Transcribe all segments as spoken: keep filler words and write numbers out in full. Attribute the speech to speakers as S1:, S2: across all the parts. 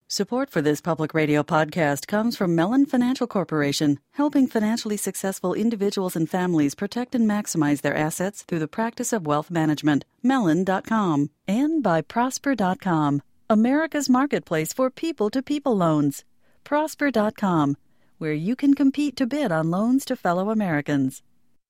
S1: Support for this public radio podcast comes from Mellon Financial Corporation, helping financially successful individuals and families protect and maximize their assets through the practice of wealth management. Mellon dot com. And by Prosper dot com, America's marketplace for people-to-people loans. Prosper dot com, where you can compete to bid on loans to fellow Americans.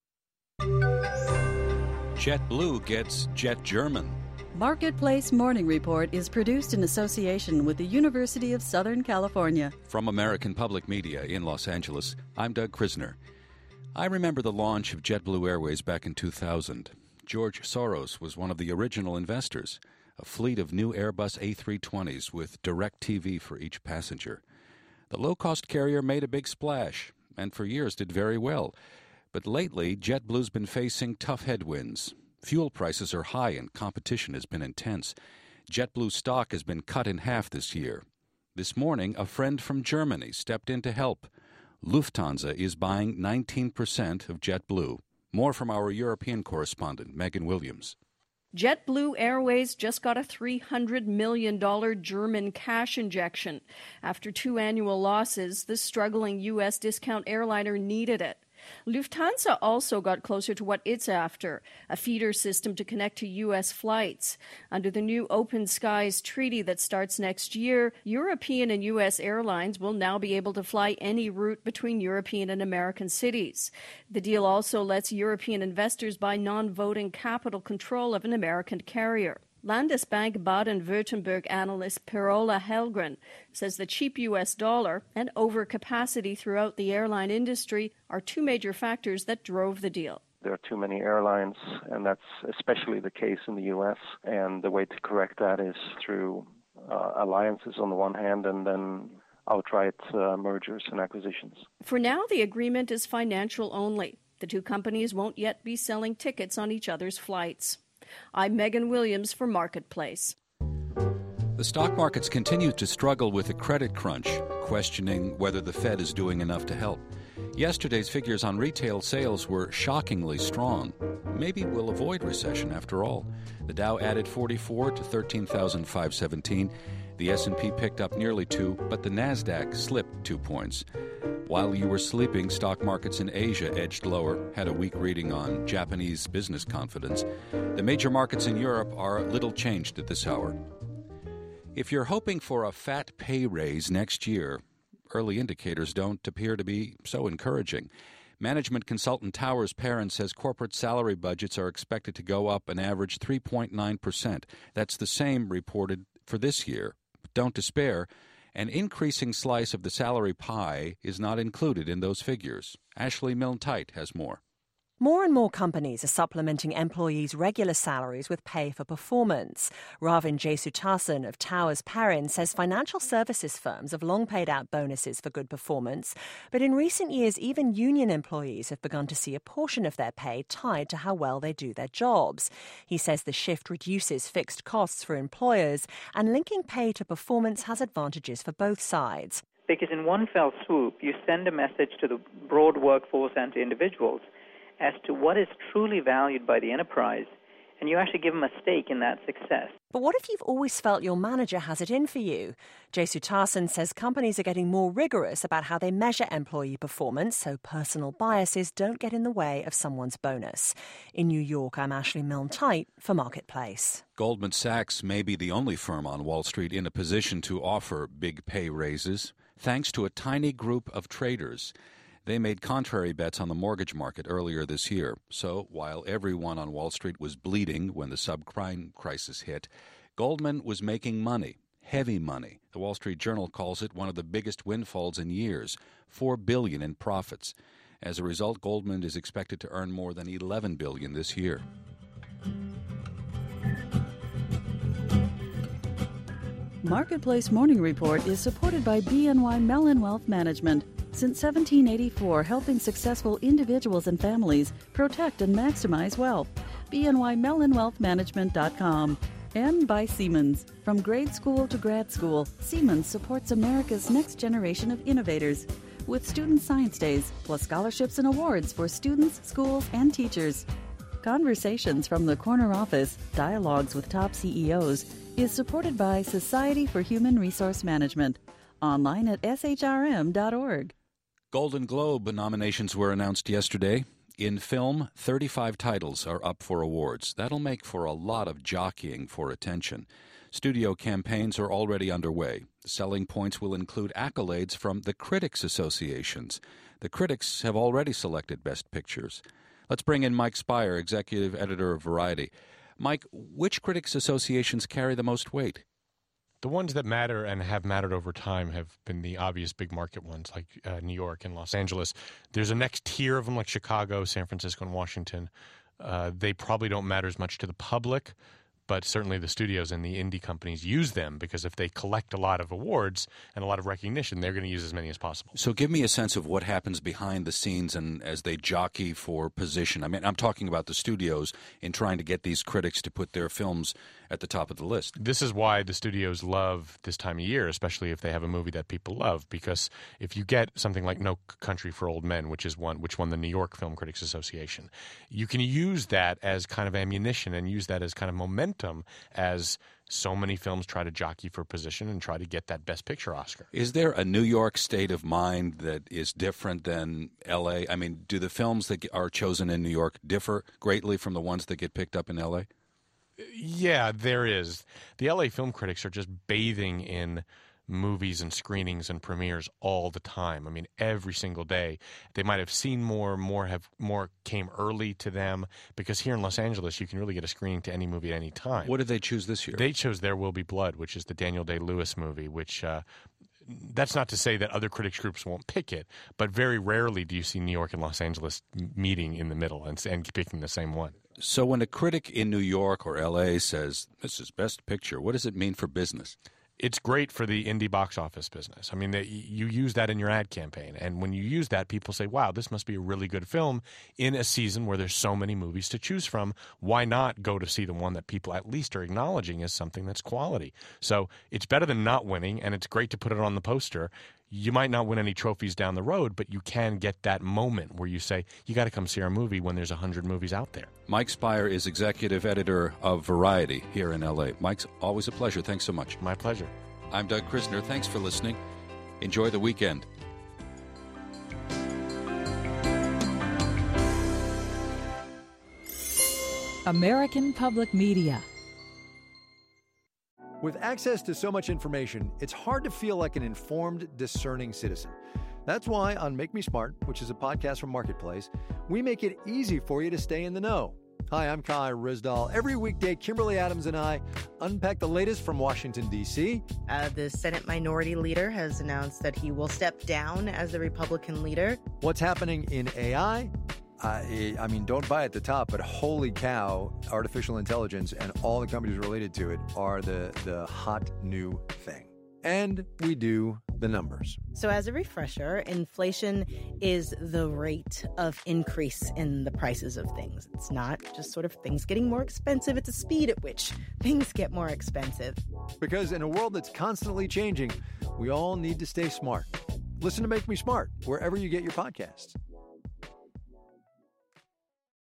S2: JetBlue gets Jet German.
S1: Marketplace Morning Report is produced in association with the University of Southern California.
S2: From American Public Media in Los Angeles, I'm Doug Krisner. I remember the launch of JetBlue Airways back in two thousand. George Soros was one of the original investors, a fleet of new Airbus A three twenties with DirecTV for each passenger. The low-cost carrier made a big splash, and for years did very well. But lately, JetBlue's been facing tough headwinds. Fuel prices are high and competition has been intense. JetBlue stock has been cut in half this year. This morning, a friend from Germany stepped in to help. Lufthansa is buying nineteen percent of JetBlue. More from our European correspondent, Megan Williams.
S3: JetBlue Airways just got a three hundred million dollars German cash injection. After two annual losses, the struggling U S discount airliner needed it. Lufthansa also got closer to what it's after, a feeder system to connect to U S flights. Under the new Open Skies Treaty that starts next year, European and U S airlines will now be able to fly any route between European and American cities. The deal also lets European investors buy non-voting capital control of an American carrier. Landesbank Baden-Württemberg analyst Per-Ola Hellgren says the cheap U S dollar and overcapacity throughout the airline industry are two major factors that drove the deal.
S4: There are too many airlines, and that's especially the case in the U S, and the way to correct that is through uh, alliances on the one hand and then outright uh, mergers and acquisitions.
S3: For now, the agreement is financial only. The two companies won't yet be selling tickets on each other's flights. I'm Megan Williams for Marketplace.
S2: The stock markets continue to struggle with a credit crunch, questioning whether the Fed is doing enough to help. Yesterday's figures on retail sales were shockingly strong. Maybe we'll avoid recession after all. The Dow added forty-four to thirteen thousand five hundred seventeen. The S and P picked up nearly two, but the Nasdaq slipped two points. While you were sleeping, stock markets in Asia edged lower, had a weak reading on Japanese business confidence. The major markets in Europe are little changed at this hour. If you're hoping for a fat pay raise next year, early indicators don't appear to be so encouraging. Management consultant Towers Perrin says corporate salary budgets are expected to go up an average three point nine percent. That's the same reported for this year. But don't despair. An increasing slice of the salary pie is not included in those figures. Ashley Milne-Tite has more.
S5: More and more companies are supplementing employees' regular salaries with pay for performance. Ravin Jesuthasan of Towers Perrin says financial services firms have long paid out bonuses for good performance, but in recent years, even union employees have begun to see a portion of their pay tied to how well they do their jobs. He says the shift reduces fixed costs for employers, and linking pay to performance has advantages for both sides.
S6: Because in one fell swoop, you send a message to the broad workforce and to individuals as to what is truly valued by the enterprise, and you actually give them a stake in that success.
S5: But what if you've always felt your manager has it in for you? Jesuthasan says companies are getting more rigorous about how they measure employee performance, so personal biases don't get in the way of someone's bonus. In New York, I'm Ashley Milne-Tite for Marketplace.
S2: Goldman Sachs may be the only firm on Wall Street in a position to offer big pay raises, thanks to a tiny group of traders. They made contrary bets on the mortgage market earlier this year. So while everyone on Wall Street was bleeding when the subprime crisis hit, Goldman was making money, heavy money. The Wall Street Journal calls it one of the biggest windfalls in years, four billion dollars in profits. As a result, Goldman is expected to earn more than eleven billion dollars this year.
S1: Marketplace Morning Report is supported by B N Y Mellon Wealth Management. Since seventeen eighty-four, helping successful individuals and families protect and maximize wealth. B N Y Mellon Wealth Management dot com. And by Siemens. From grade school to grad school, Siemens supports America's next generation of innovators. With Student Science Days, plus scholarships and awards for students, schools, and teachers. Conversations from the corner office, dialogues with top C E Os, is supported by Society for Human Resource Management. Online at s h r m dot org.
S2: Golden Globe nominations were announced yesterday. In film, thirty-five titles are up for awards. That'll make for a lot of jockeying for attention. Studio campaigns are already underway. Selling points will include accolades from the critics' associations. The critics have already selected Best Pictures. Let's bring in Mike Spire, executive editor of Variety. Mike, which critics' associations carry the most weight?
S7: The ones that matter and have mattered over time have been the obvious big market ones like uh, New York and Los Angeles. There's a next tier of them like Chicago, San Francisco, and Washington. Uh, they probably don't matter as much to the public, but certainly the studios and the indie companies use them because if they collect a lot of awards and a lot of recognition, they're going to use as many as possible.
S2: So give me a sense of what happens behind the scenes and as they jockey for position. I mean, I'm talking about the studios in trying to get these critics to put their films at the top of the list.
S7: This is why the studios love this time of year, especially if they have a movie that people love, because if you get something like No Country for Old Men, which is one which won the New York Film Critics Association, you can use that as kind of ammunition and use that as kind of momentum as so many films try to jockey for position and try to get that Best Picture Oscar.
S2: Is there a New York state of mind that is different than L A? I mean, do the films that are chosen in New York differ greatly from the ones that get picked up in L A?
S7: Yeah, there is. The L A film critics are just bathing in movies and screenings and premieres all the time. I mean, every single day. They might have seen more, more have more came early to them, because here in Los Angeles, you can really get a screening to any movie at any time.
S2: What did they choose this year?
S7: They chose There Will Be Blood, which is the Daniel Day-Lewis movie, which uh, that's not to say that other critics groups won't pick it, but very rarely do you see New York and Los Angeles meeting in the middle and, and picking the same one.
S2: So when a critic in New York or L A says, this is Best Picture, what does it mean for business?
S7: It's great for the indie box office business. I mean, they, you use that in your ad campaign. And when you use that, people say, wow, this must be a really good film in a season where there's so many movies to choose from. Why not go to see the one that people at least are acknowledging as something that's quality? So it's better than not winning, and it's great to put it on the poster. You might not win any trophies down the road, but you can get that moment where you say, you got to come see our movie when there's one hundred movies out there.
S2: Mike Spire is executive editor of Variety here in L A. Mike's always a pleasure. Thanks so much.
S7: My pleasure.
S2: I'm Doug Krisner. Thanks for listening. Enjoy the weekend.
S8: American Public Media.
S9: With access to so much information, it's hard to feel like an informed, discerning citizen. That's why on Make Me Smart, which is a podcast from Marketplace, we make it easy for you to stay in the know. Hi, I'm Kai Rizdal. Every weekday, Kimberly Adams and I unpack the latest from Washington, D C.
S10: Uh, the Senate Minority Leader has announced that he will step down as the Republican leader.
S9: What's happening in A I? I, I mean, don't buy at the top, but holy cow, artificial intelligence and all the companies related to it are the, the hot new thing. And we do the numbers.
S10: So as a refresher, inflation is the rate of increase in the prices of things. It's not just sort of things getting more expensive. It's a speed at which things get more expensive.
S9: Because in a world that's constantly changing, we all need to stay smart. Listen to Make Me Smart wherever you get your podcasts.